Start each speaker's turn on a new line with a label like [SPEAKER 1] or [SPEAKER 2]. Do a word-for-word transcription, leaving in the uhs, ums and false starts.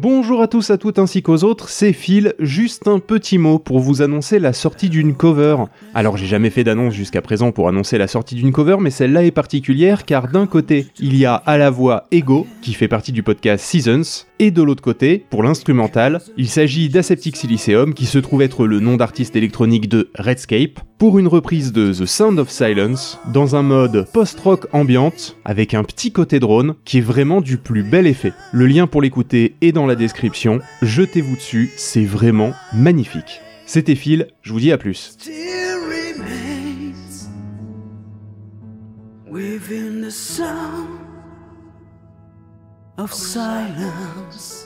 [SPEAKER 1] Bonjour à tous, à toutes ainsi qu'aux autres, c'est Phil, juste un petit mot pour vous annoncer la sortie d'une cover. Alors j'ai jamais fait d'annonce jusqu'à présent pour annoncer la sortie d'une cover, mais celle-là est particulière car d'un côté, il y a à la voix Ego, qui fait partie du podcast Seasons, et de l'autre côté, pour l'instrumental, il s'agit d'Aseptic Siliceum, qui se trouve être le nom d'artiste électronique de Redscape, pour une reprise de The Sound of Silence, dans un mode post-rock ambiante, avec un petit côté drone, qui est vraiment du plus bel effet. Le lien pour l'écouter est dans la description, jetez-vous dessus, c'est vraiment magnifique. C'était Phil, je vous dis à plus. Within the sound of silence.